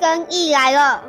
生意来了。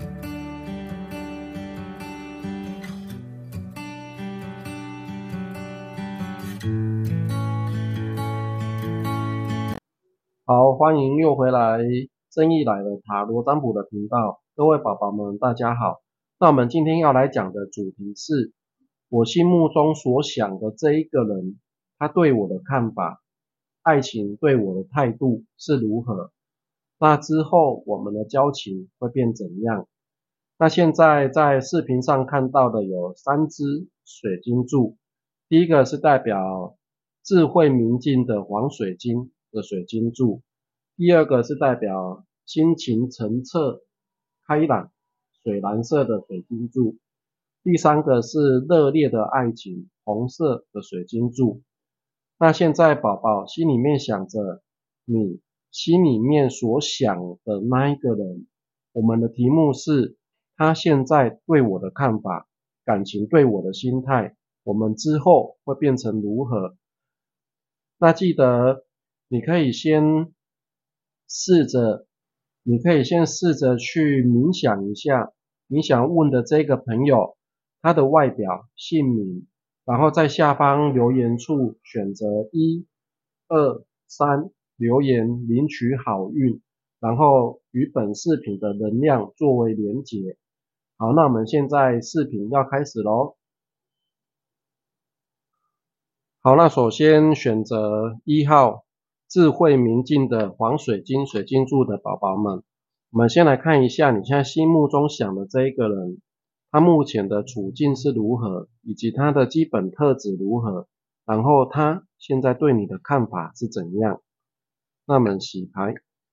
好，欢迎又回来生意来了塔罗占卜的频道，各位宝宝们大家好。那我们今天要来讲的主题是我心目中所想的这一个人，他对我的看法，爱情对我的态度是如何，那之后我们的交情会变怎样。那现在在视频上看到的有3支水晶柱，第一个是代表智慧明净的黄水晶的水晶柱，第二个是代表心情澄澈开朗水蓝色的水晶柱，第三个是热烈的爱情红色的水晶柱。那现在宝宝心里面想着你心里面所想的那一个人，我们的题目是他现在对我的看法，感情对我的心态，我们之后会变成如何。那记得你可以先试着去冥想一下你想问的这个朋友他的外表姓名，然后在下方留言处选择1、2、3留言领取好运，然后与本视频的能量作为连结。好，那我们现在视频要开始咯。好，那首先选择1号智慧明净的黄水晶水晶柱的宝宝们，我们先来看一下你现在心目中想的这一个人，他目前的处境是如何，以及他的基本特质如何，然后他现在对你的看法是怎样。那我们洗牌。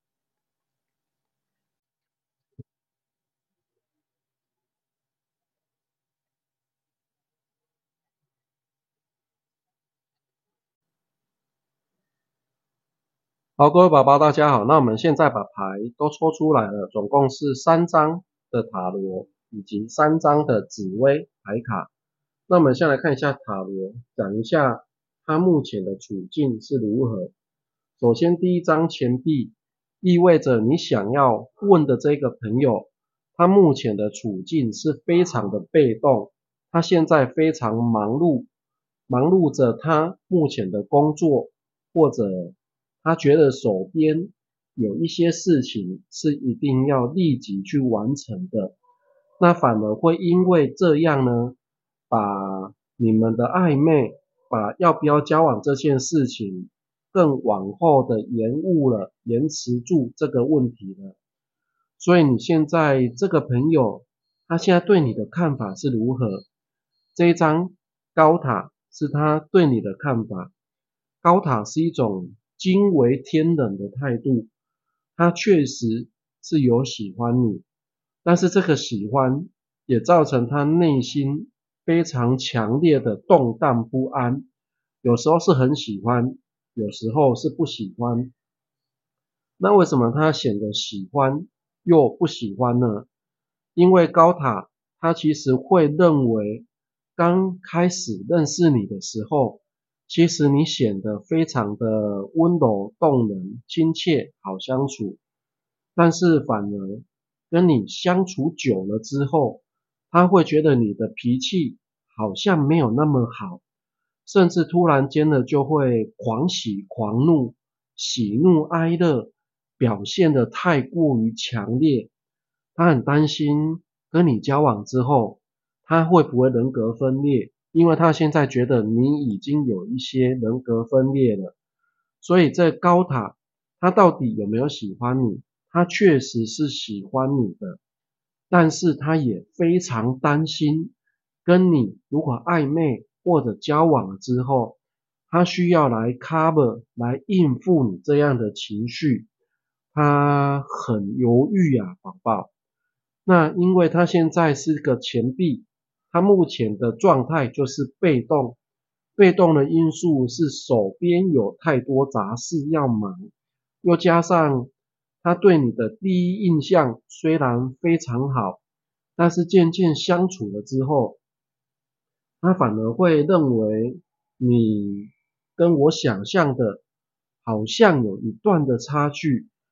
好，各位宝宝大家好，那我们现在把牌都抽出来了，总共是3张的塔罗以及3张的紫微牌卡。那我们先来看一下塔罗，讲一下他目前的处境是如何。首先第一张钱币意味着你想要问的这个朋友，他目前的处境是非常的被动，他现在非常忙碌着他目前的工作，或者他觉得手边有一些事情是一定要立即去完成的，那反而会因为这样呢，把你们的暧昧，把要不要交往这件事情更往后的延迟住这个问题了。所以你现在这个朋友，他现在对你的看法是如何？这一张高塔是他对你的看法。高塔是一种惊为天人的态度，他确实是有喜欢你，但是这个喜欢也造成他内心非常强烈的动荡不安，有时候是很喜欢，有时候是不喜欢。那为什么他显得喜欢又不喜欢呢？因为高塔他其实会认为刚开始认识你的时候，其实你显得非常的温柔动人亲切好相处，但是反而跟你相处久了之后，他会觉得你的脾气好像没有那么好，甚至突然间呢就会狂喜狂怒，喜怒哀乐表现得太过于强烈，他很担心跟你交往之后他会不会人格分裂，因为他现在觉得你已经有一些人格分裂了。所以这高塔他到底有没有喜欢你？他确实是喜欢你的，但是他也非常担心跟你如果暧昧或者交往了之后，他需要来 cover 来应付你这样的情绪，他很犹豫啊宝宝。那因为他现在是个钱币，他目前的状态就是被动，被动的因素是手边有太多杂事要忙，又加上他对你的第一印象虽然非常好，但是渐渐相处了之后，他反而会认为你跟我想象的好像有一段的差距，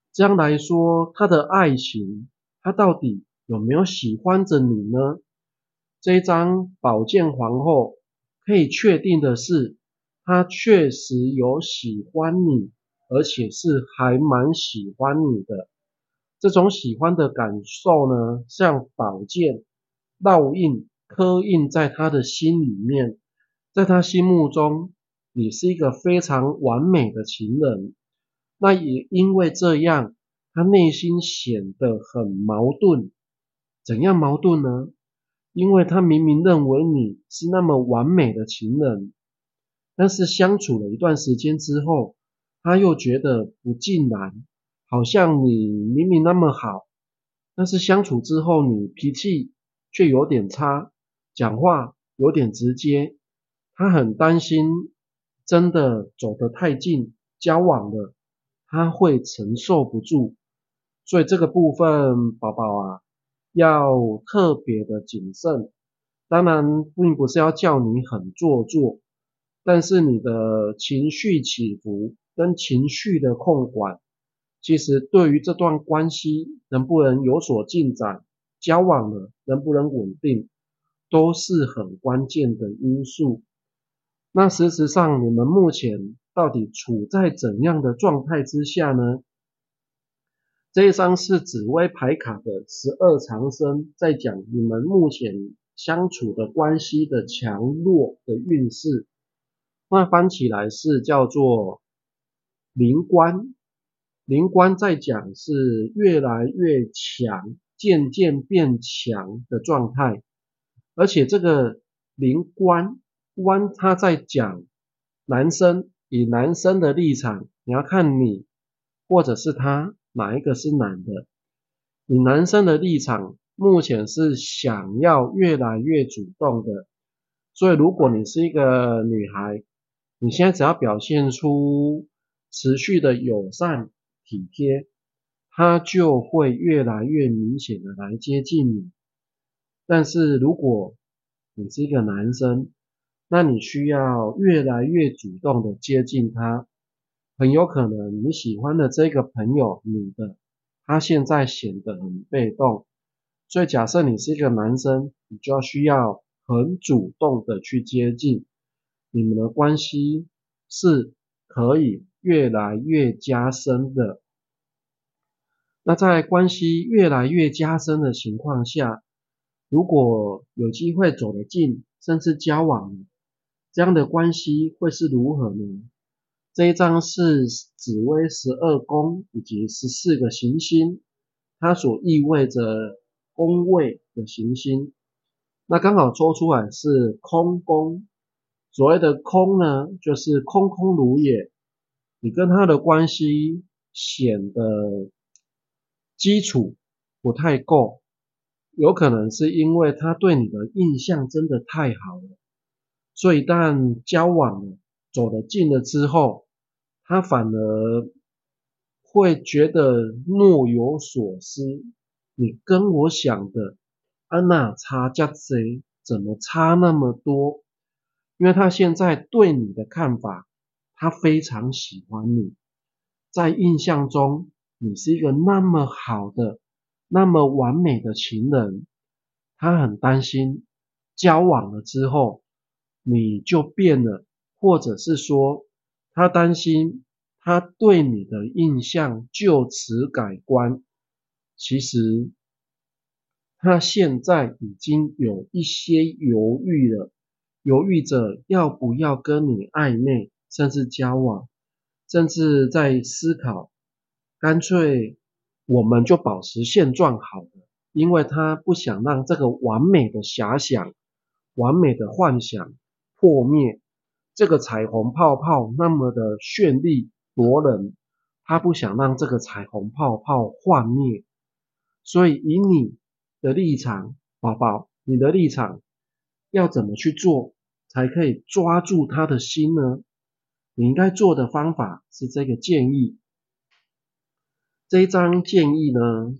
这样来说，他的爱情，他到底有没有喜欢着你呢？这一张宝剑皇后可以确定的是，他确实有喜欢你，而且是还蛮喜欢你的。这种喜欢的感受呢，像宝剑烙印、刻印在他的心里面，在他心目中，你是一个非常完美的情人。那也因为这样，他内心显得很矛盾。怎样矛盾呢？因为他明明认为你是那么完美的情人，但是相处了一段时间之后，他又觉得不尽然，好像你明明那么好，但是相处之后你脾气却有点差，讲话有点直接，他很担心真的走得太近，交往了，他会承受不住。所以这个部分，宝宝啊，要特别的谨慎。当然，并不是要叫你很做作，但是你的情绪起伏跟情绪的控管，其实对于这段关系能不能有所进展，交往了能不能稳定，都是很关键的因素。那事实上，你们目前到底处在怎样的状态之下呢？这一张是紫微牌卡的12长生，在讲你们目前相处的关系的强弱的运势。那翻起来是叫做灵官，灵官在讲是越来越强，渐渐变强的状态。而且这个灵官他在讲男生，以男生的立场，你要看你或者是他哪一个是男的。以男生的立场，目前是想要越来越主动的。所以如果你是一个女孩，你现在只要表现出持续的友善体贴，他就会越来越明显的来接近你。但是如果你是一个男生，那你需要越来越主动的接近他。很有可能你喜欢的这个朋友，女的，他现在显得很被动。所以假设你是一个男生，你就要需要很主动的去接近，你们的关系是可以越来越加深的。那在关系越来越加深的情况下，如果有机会走得近，甚至交往，这样的关系会是如何呢？这一张是紫微12宫以及14个行星，它所意味着宫位的行星。那刚好抽出来是空宫，所谓的空呢，就是空空如也。你跟他的关系显得基础不太够，有可能是因为他对你的印象真的太好了，所以一旦交往了，走得近了之后，他反而会觉得若有所思。你跟我想的那差价贼怎么差那么多？因为他现在对你的看法，他非常喜欢你，在印象中你是一个那么好的、那么完美的情人，他很担心交往了之后你就变了，或者是说他担心他对你的印象就此改观。其实他现在已经有一些犹豫了，犹豫着要不要跟你暧昧，甚至交往，甚至在思考，干脆我们就保持现状好了，因为他不想让这个完美的遐想、完美的幻想破灭，这个彩虹泡泡那么的绚丽夺人，他不想让这个彩虹泡泡幻灭。所以以你的立场，宝宝，你的立场要怎么去做，才可以抓住他的心呢？你应该做的方法是这个建议。这一张建议呢，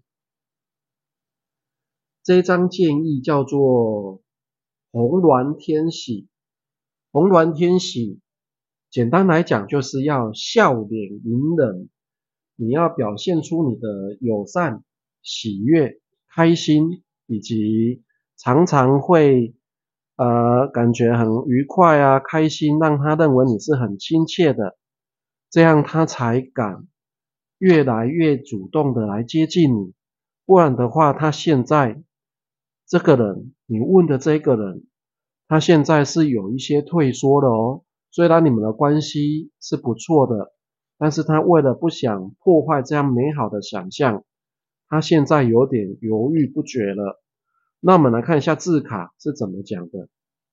这一张建议叫做红鸾天喜。红鸾天喜，简单来讲就是要笑脸迎人。 你要表现出你的友善、喜悦、开心，以及常常会感觉很愉快啊、开心，让他认为你是很亲切的，这样他才敢越来越主动的来接近你。不然的话，他现在这个人，你问的这个人，他现在是有一些退缩的哦。虽然你们的关系是不错的，但是他为了不想破坏这样美好的想象，他现在有点犹豫不决了。那我们来看一下字卡是怎么讲的。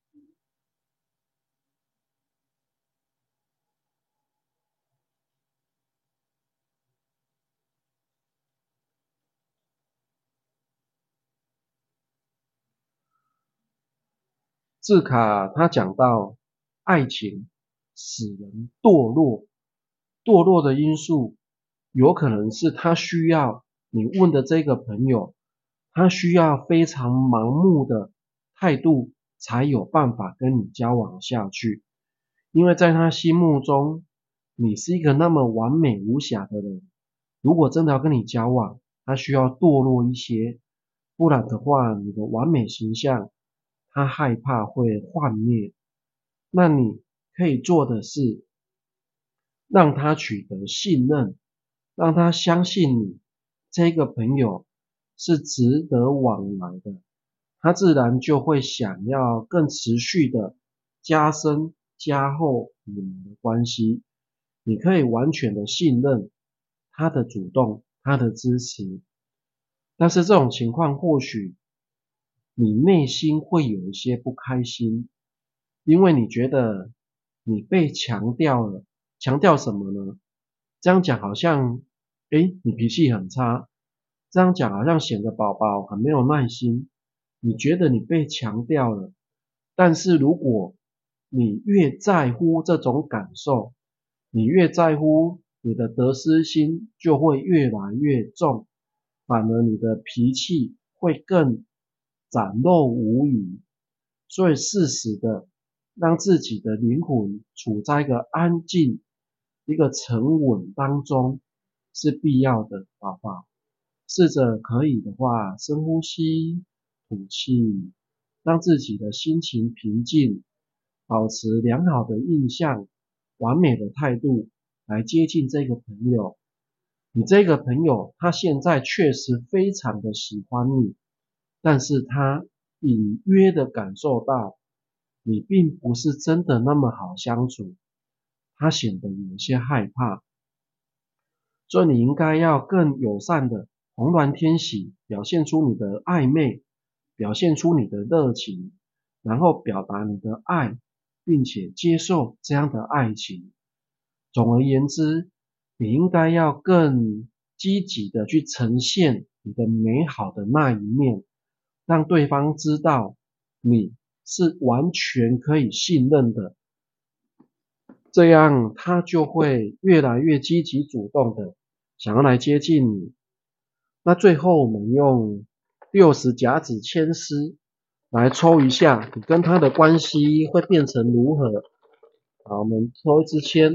字卡他讲到爱情使人堕落，堕落的因素有可能是他需要你问的这个朋友，他需要非常盲目的态度才有办法跟你交往下去，因为在他心目中你是一个那么完美无瑕的人，如果真的要跟你交往，他需要堕落一些，不然的话你的完美形象他害怕会幻灭。那你可以做的是让他取得信任，让他相信你这个朋友是值得往来的，他自然就会想要更持续的加深加厚你们的关系。你可以完全的信任他的主动，他的支持，但是这种情况或许你内心会有一些不开心，因为你觉得你被强调了，强调什么呢？这样讲好像，你脾气很差，这样讲好像显得宝宝很没有耐心，你觉得你被强调了，但是如果你越在乎这种感受，你越在乎，你的得失心就会越来越重，反而你的脾气会更展露无遗。所以适时的让自己的灵魂处在一个安静、一个沉稳当中是必要的，宝宝。试着可以的话，深呼吸，吐气，让自己的心情平静，保持良好的印象、完美的态度来接近这个朋友。你这个朋友他现在确实非常的喜欢你，但是他隐约的感受到你并不是真的那么好相处，他显得有些害怕，所以你应该要更友善的红鸾天喜，表现出你的暧昧，表现出你的热情，然后表达你的爱，并且接受这样的爱情。总而言之，你应该要更积极的去呈现你的美好的那一面，让对方知道你是完全可以信任的，这样他就会越来越积极主动的想要来接近你。那最后我们用60甲子签诗来抽一下你跟他的关系会变成如何。好，我们抽一支签，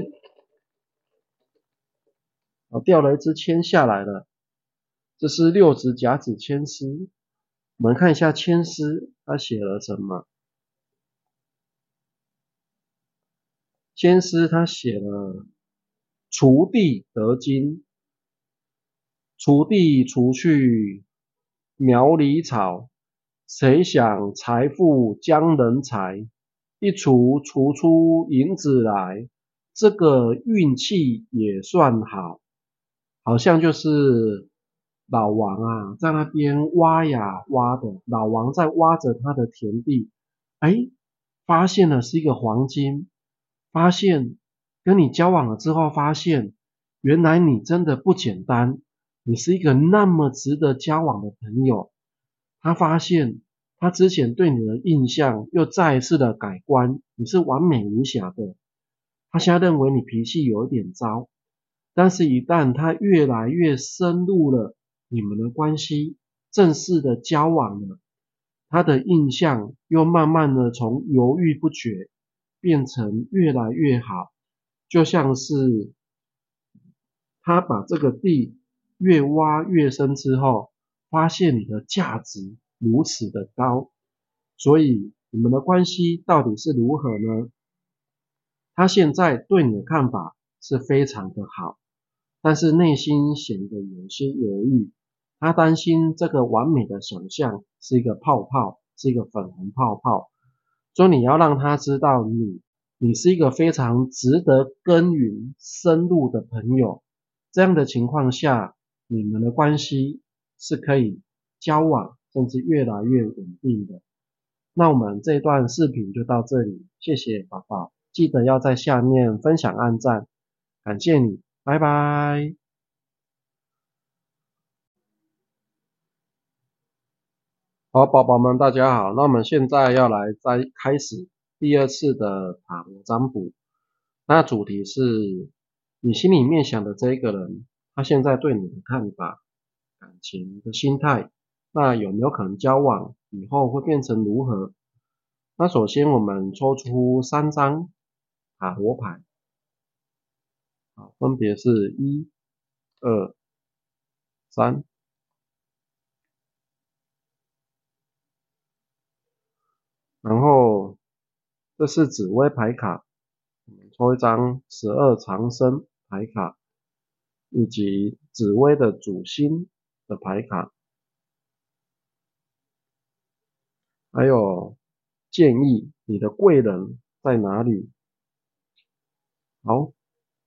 掉了一支签下来了，这是60甲子签诗。我们看一下签诗他写了什么。签诗他写了锄地得金，锄地除去苗里草，谁想财富将人财，一锄锄出银子来，这个运气也算好。好像就是老王啊，在那边挖呀挖的，老王在挖着他的田地，发现了是一个黄金，发现跟你交往了之后，发现原来你真的不简单，你是一个那么值得交往的朋友。他发现他之前对你的印象又再一次的改观，你是完美无瑕的。他现在认为你脾气有点糟，但是一旦他越来越深入了你们的关系，正式的交往了，他的印象又慢慢的从犹豫不决变成越来越好，就像是他把这个地越挖越深之后，发现你的价值如此的高，所以你们的关系到底是如何呢？他现在对你的看法是非常的好，但是内心显得有些犹豫，他担心这个完美的想象是一个泡泡，是一个粉红泡泡，所以你要让他知道你是一个非常值得耕耘深入的朋友，这样的情况下，你们的关系是可以交往，甚至越来越稳定的。那我们这段视频就到这里，谢谢宝宝，记得要在下面分享按赞，感谢你，拜拜。好，宝宝们大家好，那我们现在要来再开始第二次的塔罗占卜，那主题是你心里面想的这个人，他现在对你的看法、感情的心态，那有没有可能交往，以后会变成如何？那首先我们抽出3张塔罗牌，好，分别是1、2、3，然后这是紫微牌卡，我们抽一张12长生牌卡，以及紫微的主星的牌卡，还有建议你的贵人在哪里？好，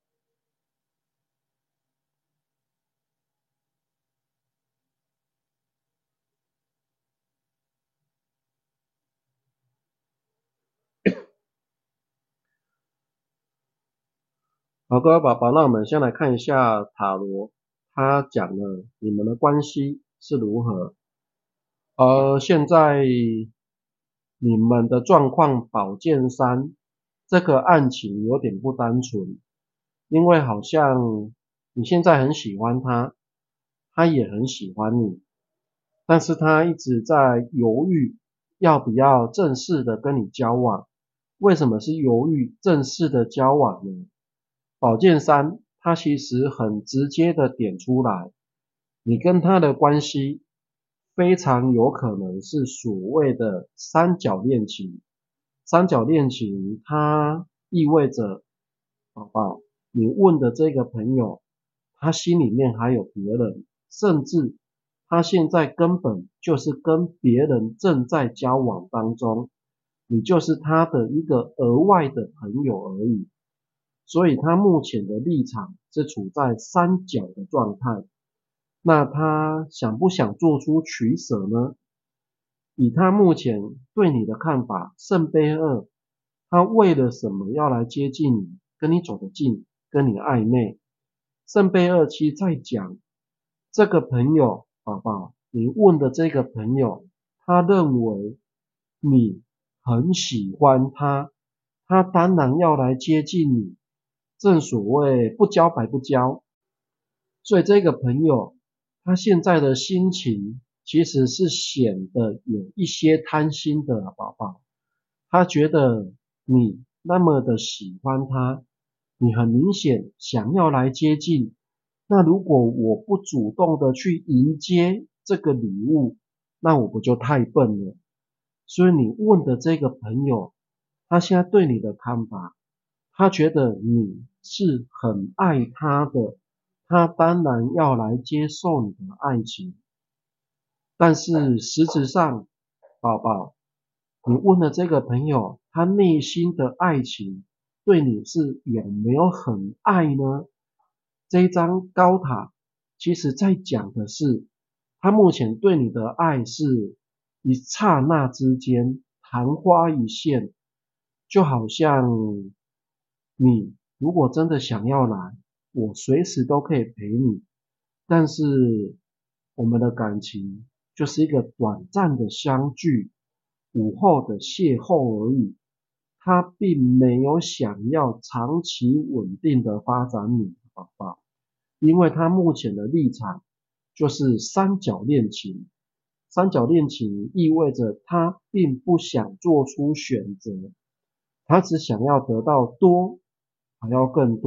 好，各位宝宝，那我们先来看一下塔罗，它讲了你们的关系是如何。现在你们的状况宝剑三，这个案情有点不单纯，因为好像你现在很喜欢他，他也很喜欢你，但是他一直在犹豫要不要正式的跟你交往。为什么是犹豫正式的交往呢？宝剑三，它其实很直接的点出来，你跟他的关系非常有可能是所谓的三角恋情。三角恋情它意味着，宝宝，你问的这个朋友，他心里面还有别人，甚至他现在根本就是跟别人正在交往当中，你就是他的一个额外的朋友而已。所以他目前的立场是处在三角的状态。那他想不想做出取舍呢？以他目前对你的看法，圣杯二，他为了什么要来接近你，跟你走得近，跟你暧昧？圣杯二期在讲这个朋友，宝宝，你问的这个朋友，他认为你很喜欢他，他当然要来接近你。正所谓不交白不交，所以这个朋友他现在的心情其实是显得有一些贪心的宝宝，他觉得你那么的喜欢他，你很明显想要来接近，那如果我不主动的去迎接这个礼物，那我不就太笨了？所以你问的这个朋友，他现在对你的看法，他觉得你是很爱他的，他当然要来接受你的爱情。但是实质上，宝宝，你问的这个朋友，他内心的爱情对你是有没有很爱呢？这一张高塔，其实在讲的是，他目前对你的爱是一刹那之间，昙花一现，就好像你如果真的想要来，我随时都可以陪你，但是我们的感情就是一个短暂的相聚，午后的邂逅而已，他并没有想要长期稳定的发展你，宝宝。因为他目前的立场就是三角恋情，三角恋情意味着他并不想做出选择，他只想要得到多，还要更多，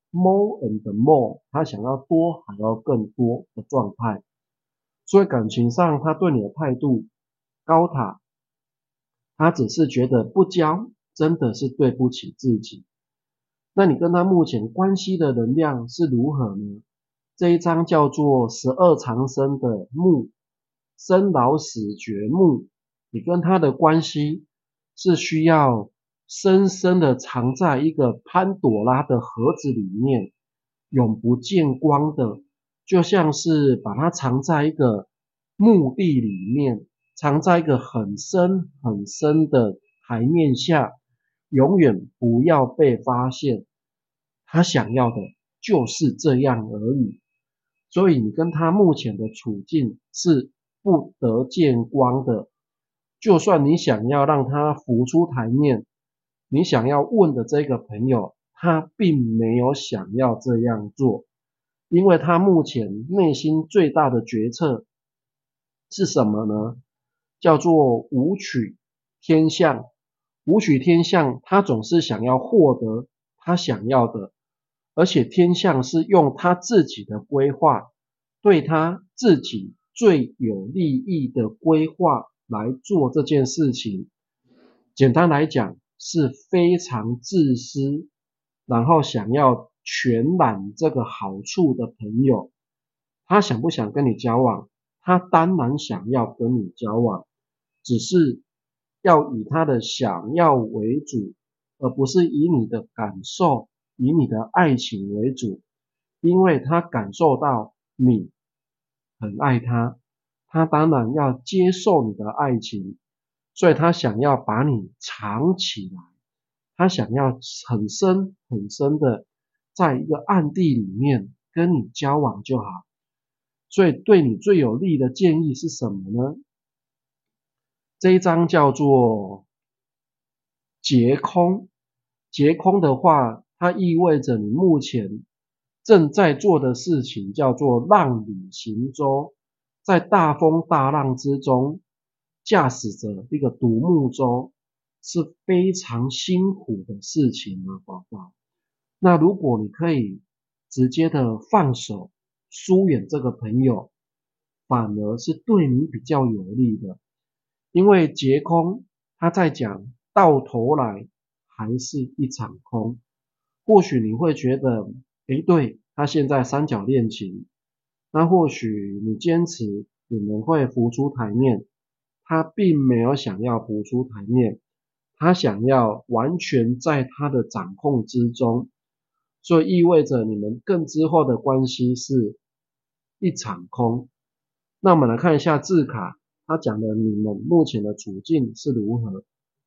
more and more，他想要多还要更多的状态。所以感情上他对你的态度高塔，他只是觉得不交真的是对不起自己。那你跟他目前关系的能量是如何呢？这一张叫做12长生的木，生老死绝木，你跟他的关系是需要深深的藏在一个潘朵拉的盒子里面，永不见光的，就像是把它藏在一个墓地里面，藏在一个很深很深的海面下，永远不要被发现。他想要的就是这样而已。所以你跟他目前的处境是不得见光的。就算你想要让他浮出台面，你想要问的这个朋友，他并没有想要这样做，因为他目前内心最大的决策是什么呢？叫做武曲天象。武曲天象，他总是想要获得他想要的，而且天象是用他自己的规划，对他自己最有利益的规划来做这件事情。简单来讲，是非常自私，然后想要全揽这个好处的朋友。他想不想跟你交往？他当然想要跟你交往，只是要以他的想要为主，而不是以你的感受、以你的爱情为主。因为他感受到你很爱他，他当然要接受你的爱情，所以他想要把你藏起来，他想要很深很深的在一个暗地里面跟你交往就好。所以对你最有利的建议是什么呢？这一章叫做劫空。劫空的话，它意味着你目前正在做的事情叫做浪里行舟，在大风大浪之中驾驶着一个独木舟，是非常辛苦的事情啊，宝宝。那如果你可以直接的放手疏远这个朋友，反而是对你比较有利的。因为劫空他在讲到头来还是一场空。或许你会觉得对，他现在三角恋情，那或许你坚持你们会浮出台面，他并没有想要浮出台面，他想要完全在他的掌控之中，所以意味着你们更之后的关系是一场空。那我们来看一下字卡，他讲的你们目前的处境是如何。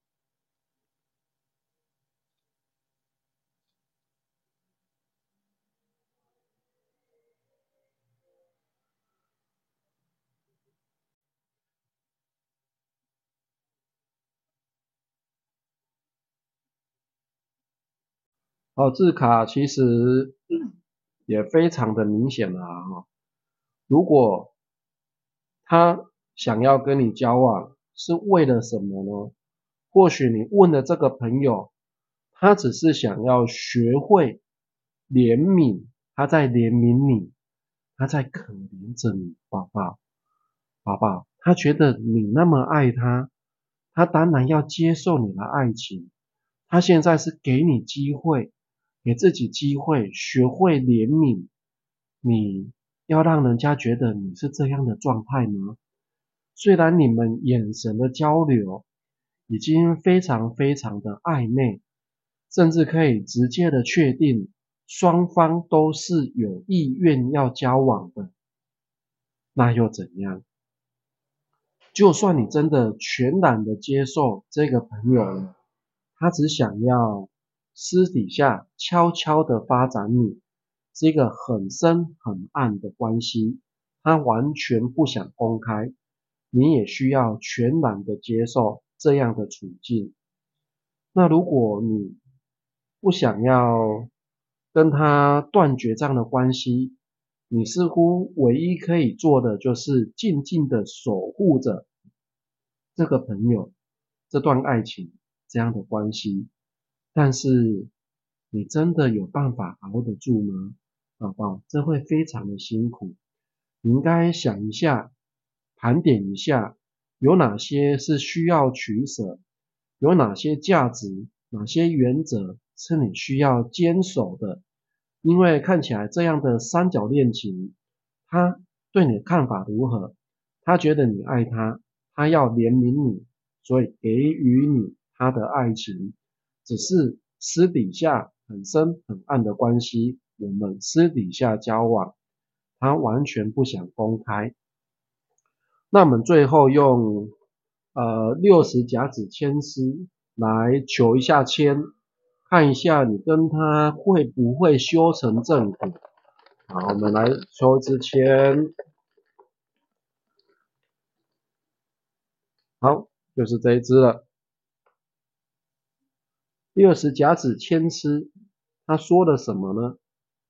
字卡其实也非常的明显了啊。如果他想要跟你交往是为了什么呢？或许你问的这个朋友，他只是想要学会怜悯，他在怜悯你，他在可怜着你，宝宝，宝宝，他觉得你那么爱他，他当然要接受你的爱情。他现在是给你机会，给自己机会，学会怜悯。你要让人家觉得你是这样的状态吗？虽然你们眼神的交流已经非常非常的暧昧，甚至可以直接的确定双方都是有意愿要交往的，那又怎样？就算你真的全然的接受这个朋友了，他只想要私底下悄悄的发展你，是一个很深很暗的关系，他完全不想公开，你也需要全然的接受这样的处境。那如果你不想要跟他断绝这样的关系，你似乎唯一可以做的就是静静的守护着这个朋友，这段爱情，这样的关系。但是你真的有办法熬得住吗？宝宝，这会非常的辛苦。你应该想一下，盘点一下，有哪些是需要取舍，有哪些价值，哪些原则是你需要坚守的。因为看起来这样的三角恋情，他对你的看法如何？他觉得你爱他，他要怜悯你，所以给予你他的爱情，只是私底下很深很暗的关系，我们私底下交往，他完全不想公开。那我们最后用60甲子签诗来求一下签，看一下你跟他会不会修成正果。好，我们来抽一支签。好，就是这一支了。60甲子签诗，他说了什么呢？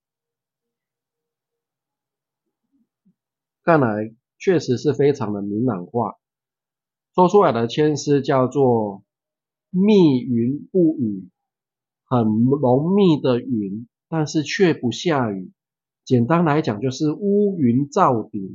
看来确实是非常的明朗化。说出来的签诗叫做密云不雨，很浓密的云，但是却不下雨。简单来讲就是乌云罩顶，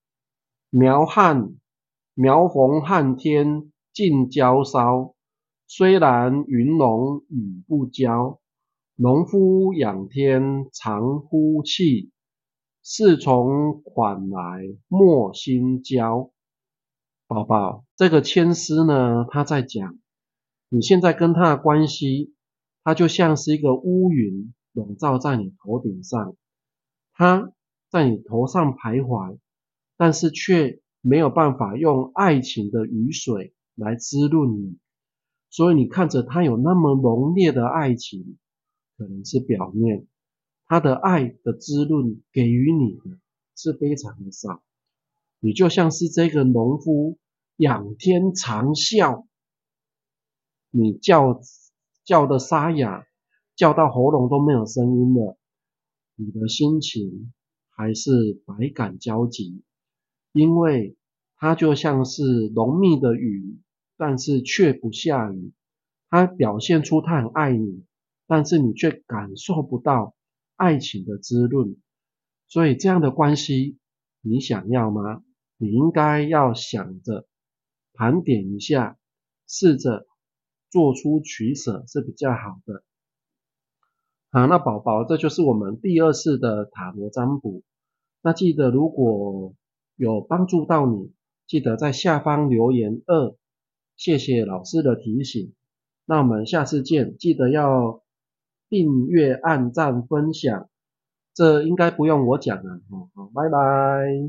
苗红汉天尽焦烧。虽然云浓雨不交，农夫仰天长呼气，是从款来莫心焦。宝宝，这个签诗呢，他在讲你现在跟他的关系，他就像是一个乌云笼罩在你头顶上，他在你头上徘徊，但是却没有办法用爱情的雨水来滋润你，所以你看着他有那么浓烈的爱情，可能是表面，他的爱的滋润给予你的是非常的少。你就像是这个农夫仰天长啸，你叫的沙哑，叫到喉咙都没有声音了，你的心情还是百感交集，因为它就像是浓密的雨，但是却不下雨，它表现出它很爱你，但是你却感受不到爱情的滋润，所以这样的关系你想要吗？你应该要想着盘点一下，试着做出取舍是比较好的。好，那宝宝，这就是我们第2次的塔罗占卜。那记得如果有帮助到你，记得在下方留言2，谢谢老师的提醒。那我们下次见，记得要订阅、按赞、分享，这应该不用我讲了。好，拜拜。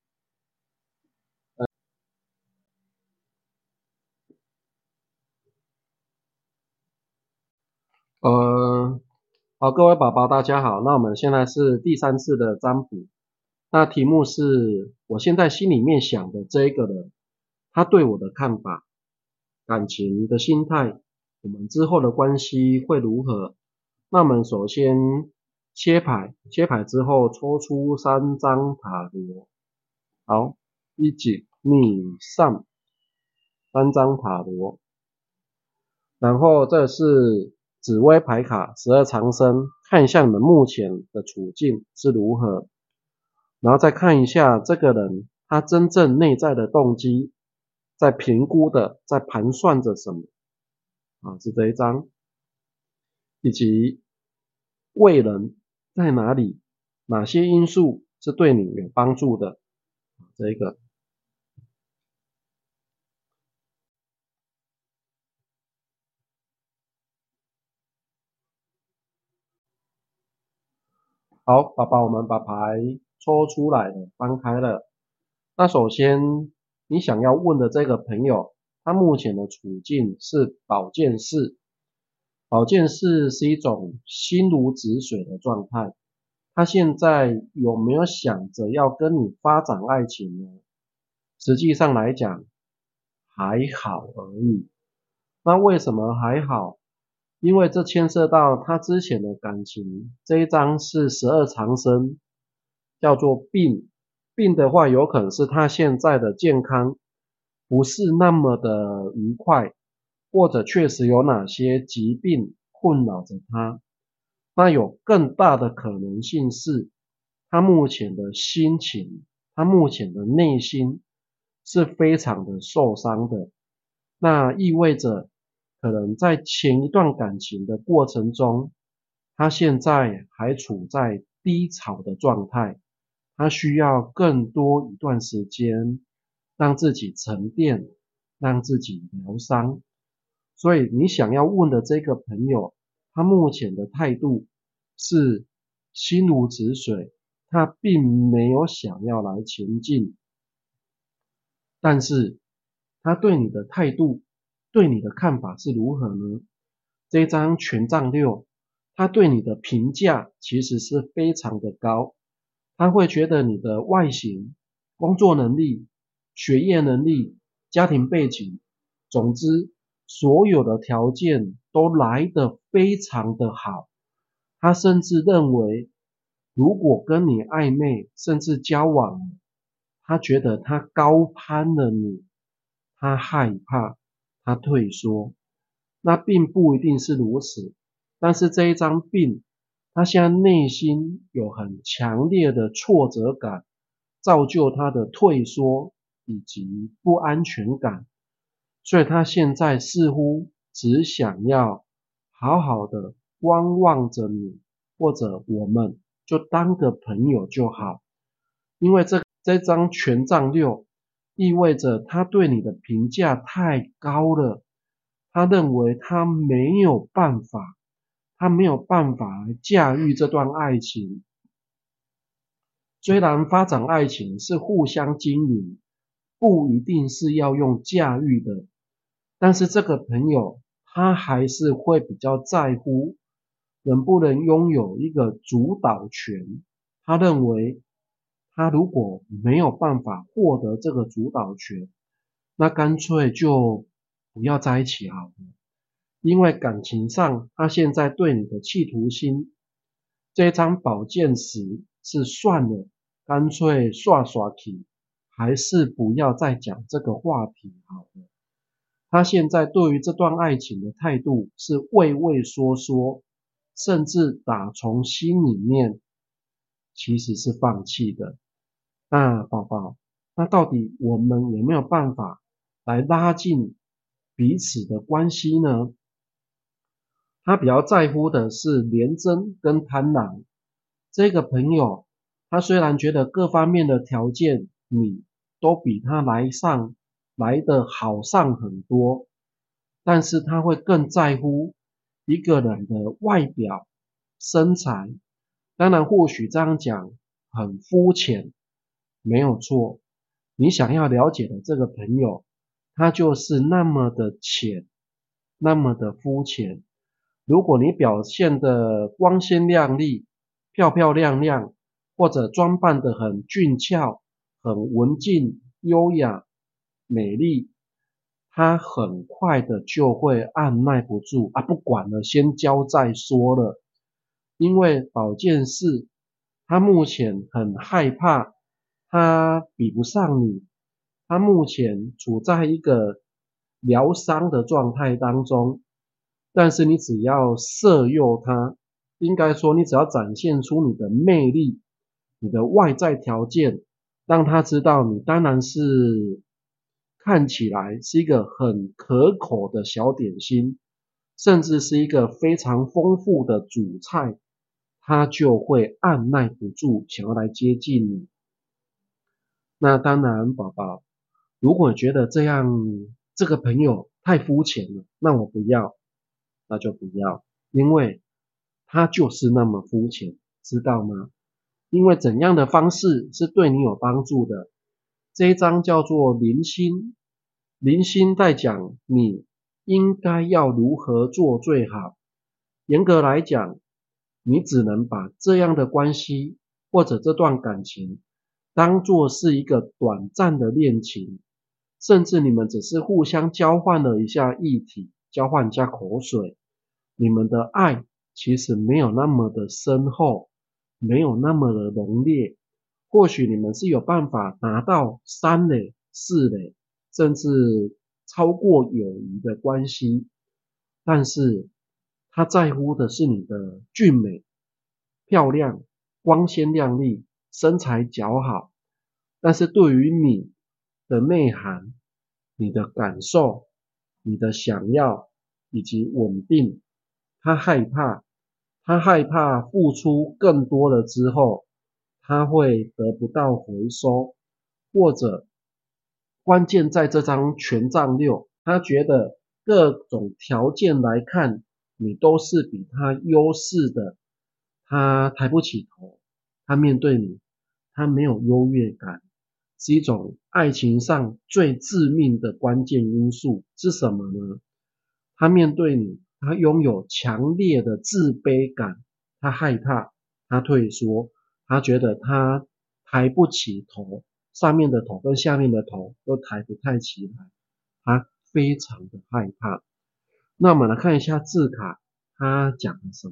好，各位宝宝，大家好。那我们现在是第3次的占卜。那题目是我现在心里面想的这一个人，他对我的看法、感情的心态，我们之后的关系会如何？那我们首先切牌，切牌之后抽出3张塔罗。好，一起逆上3张塔罗。然后这是紫微牌卡12长生，看一下你们目前的处境是如何，然后再看一下这个人他真正内在的动机，在评估的，在盘算着什么是这一张，以及为人在哪里，哪些因素是对你有帮助的，这一个。好，宝宝，我们把牌抽出来了，翻开了。那首先，你想要问的这个朋友，他目前的处境是宝剑4。宝剑4是一种心如止水的状态。他现在有没有想着要跟你发展爱情呢？实际上来讲，还好而已。那为什么还好？因为这牵涉到他之前的感情。这一张是12长生，叫做病。病的话，有可能是他现在的健康不是那么的愉快，或者确实有哪些疾病困扰着他。 那有更大的可能性是，他目前的心情，他目前的内心是非常的受伤的。那意味着，可能在前一段感情的过程中，他现在还处在低潮的状态，他需要更多一段时间让自己沉淀，让自己疗伤。所以你想要问的这个朋友，他目前的态度是心如止水，他并没有想要来前进，但是他对你的态度，对你的看法是如何呢？这张权杖六，他对你的评价其实是非常的高，他会觉得你的外形、工作能力、学业能力、家庭背景，总之所有的条件都来得非常的好。他甚至认为，如果跟你暧昧，甚至交往，他觉得他高攀了你，他害怕，他退缩。那并不一定是如此，但是这一张病，他现在内心有很强烈的挫折感，造就他的退缩以及不安全感，所以他现在似乎只想要好好的观望着你，或者我们就当个朋友就好，因为这张权杖六意味着他对你的评价太高了，他认为他没有办法来驾驭这段爱情。虽然发展爱情是互相经营，不一定是要用驾驭的，但是这个朋友他还是会比较在乎能不能拥有一个主导权。他认为他如果没有办法获得这个主导权，那干脆就不要在一起好了。因为感情上他现在对你的企图心，这张宝剑十是算了，干脆刷刷题，还是不要再讲这个话题好了。他现在对于这段爱情的态度是畏畏缩缩，甚至打从心里面其实是放弃的。那宝宝，那到底我们有没有办法来拉近彼此的关系呢？他比较在乎的是廉贞跟贪婪。这个朋友，他虽然觉得各方面的条件你都比他来得好上很多，但是他会更在乎一个人的外表、身材。当然，或许这样讲很肤浅，没有错。你想要了解的这个朋友，他就是那么的浅，那么的肤浅。如果你表现得光鲜亮丽、漂漂亮亮，或者装扮得很俊俏、很文静、优雅、美丽，他很快的就会按耐不住啊，不管了，先交再说了。因为宝剑四，他目前很害怕，他比不上你，他目前处在一个疗伤的状态当中。但是你只要色诱他，应该说你只要展现出你的魅力，你的外在条件，让他知道你当然是看起来是一个很可口的小点心，甚至是一个非常丰富的主菜，他就会按耐不住想要来接近你。那当然，宝宝，如果觉得这个朋友太肤浅了，那我不要。那就不要，因为他就是那么肤浅，知道吗？因为怎样的方式是对你有帮助的？这一章叫做灵心，灵心在讲你应该要如何做最好。严格来讲，你只能把这样的关系或者这段感情当作是一个短暂的恋情，甚至你们只是互相交换了一下液体，交换一下口水，你们的爱其实没有那么的深厚，没有那么的浓烈。或许你们是有办法达到3垒、4垒，甚至超过友谊的关系，但是他在乎的是你的俊美， 漂亮、光鲜亮丽、身材姣好，但是对于你的内涵、你的感受、你的想要以及稳定，他害怕，他害怕付出更多了之后，他会得不到回收，或者关键在这张权杖六，他觉得各种条件来看，你都是比他优势的，他抬不起头，他面对你，他没有优越感，是一种爱情上最致命的关键因素是什么呢？他面对你，他拥有强烈的自卑感，他害怕，他退缩，他觉得他抬不起头，上面的头跟下面的头都抬不太起来，他非常的害怕。那我们来看一下字卡，他讲了什么？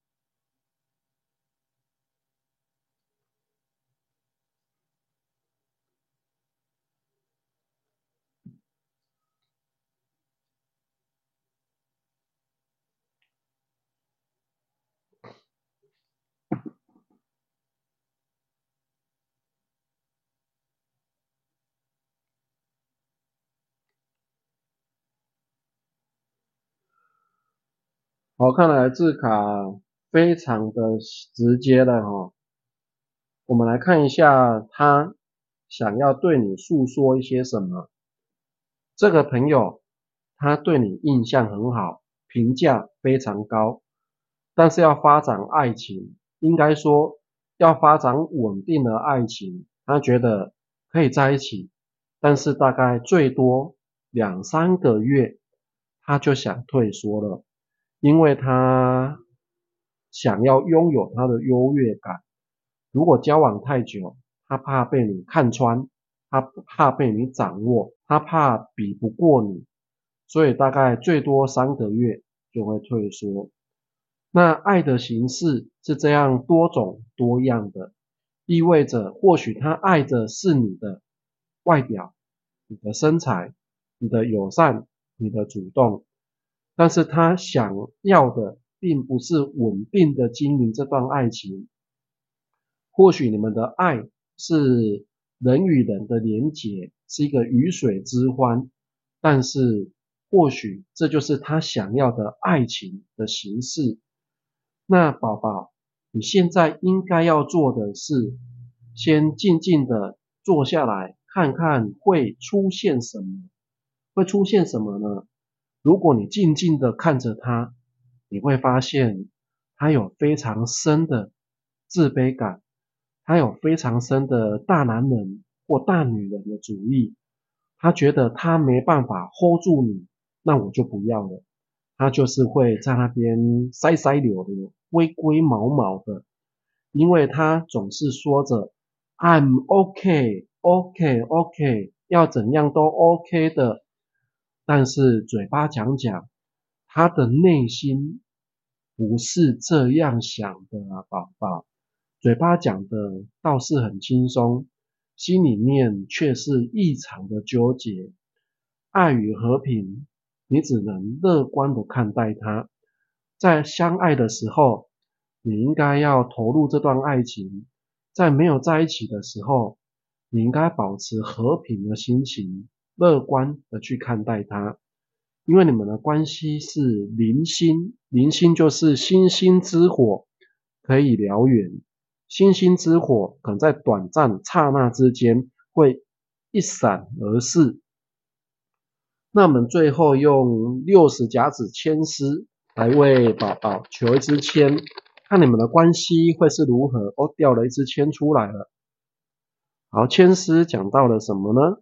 好，看来字卡非常的直接了哈。我们来看一下他想要对你诉说一些什么。这个朋友他对你印象很好，评价非常高，但是要发展爱情，应该说要发展稳定的爱情，他觉得可以在一起，但是大概最多2、3个月，他就想退缩了，因为他想要拥有他的优越感。如果交往太久，他怕被你看穿，他怕被你掌握，他怕比不过你，所以大概最多3个月就会退缩。那爱的形式是这样多种多样的，意味着或许他爱的是你的外表、你的身材、你的友善、你的主动，但是他想要的并不是稳定的经营这段爱情。或许你们的爱是人与人的连结，是一个鱼水之欢，但是或许这就是他想要的爱情的形式。那宝宝，你现在应该要做的是，先静静的坐下来，看看会出现什么。会出现什么呢？如果你静静的看着他，你会发现他有非常深的自卑感，他有非常深的大男人或大女人的主义，他觉得他没办法 hold 住你，那我就不要了。他就是会在那边塞塞溜的，龟龟毛毛的，因为他总是说着 I'm OK OK OK，要怎样都 OK 的，但是嘴巴讲讲，他的内心不是这样想的啊，宝宝。嘴巴讲的倒是很轻松，心里面却是异常的纠结。爱与和平，你只能乐观的看待它。在相爱的时候，你应该要投入这段爱情；在没有在一起的时候，你应该保持和平的心情，乐观的去看待它。因为你们的关系是灵星，灵星就是星星之火，可以燎原。星星之火可能在短暂刹那之间会一闪而逝。那我们最后用60甲子签诗来为宝宝求一支签，看你们的关系会是如何。哦，掉了一支签出来了。好，签诗讲到了什么呢？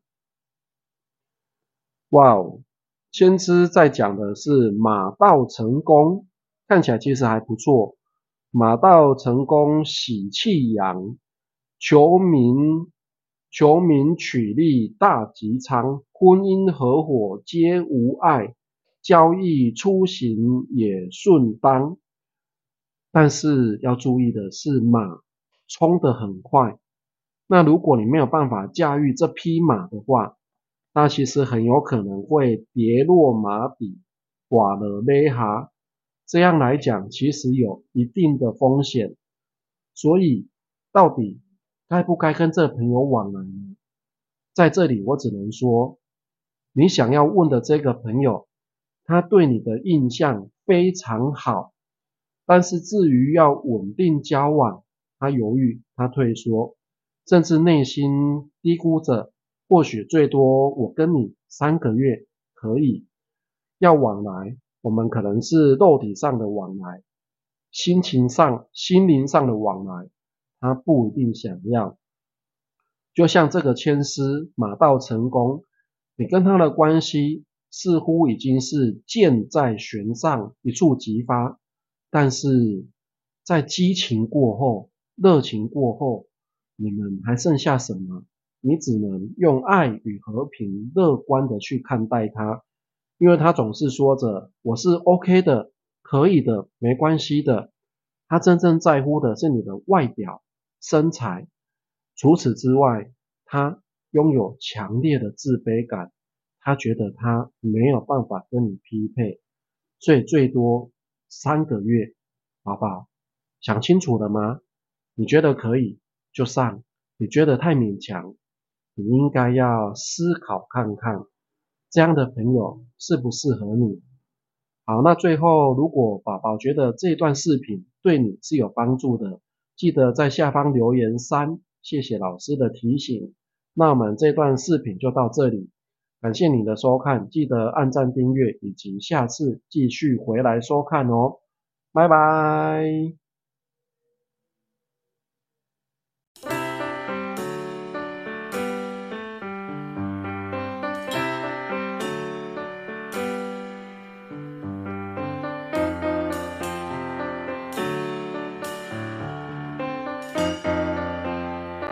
哇哦，签诗在讲的是马到成功，看起来其实还不错。马到成功喜气扬，求名取利大吉昌，婚姻合伙皆无碍，交易出行也顺当。但是要注意的是，马冲得很快，那如果你没有办法驾驭这匹马的话，那其实很有可能会跌落马底，挂了勒哈。这样来讲，其实有一定的风险。 所以到底该不该跟这朋友往来呢？在这里我只能说，你想要问的这个朋友，他对你的印象非常好，但是至于要稳定交往，他犹豫，他退缩，甚至内心低估着，或许最多我跟你3个月可以，要往来，我们可能是肉体上的往来，心情上、心灵上的往来，他不一定想要。就像这个签诗马到成功，你跟他的关系似乎已经是箭在弦上，一触即发，但是在激情过后、热情过后，你们还剩下什么？你只能用爱与和平、乐观的去看待他，因为他总是说着我是 OK 的，可以的，没关系的。他真正在乎的是你的外表、身材。除此之外，他拥有强烈的自卑感，他觉得他没有办法跟你匹配，所以最多3个月，好不好？想清楚了吗？你觉得可以就上，你觉得太勉强，你应该要思考看看，这样的朋友适不适合你。好，那最后如果宝宝觉得这段视频对你是有帮助的，记得在下方留言3，谢谢老师的提醒。那我们这段视频就到这里，感谢你的收看，记得按赞订阅，以及下次继续回来收看哦，拜拜。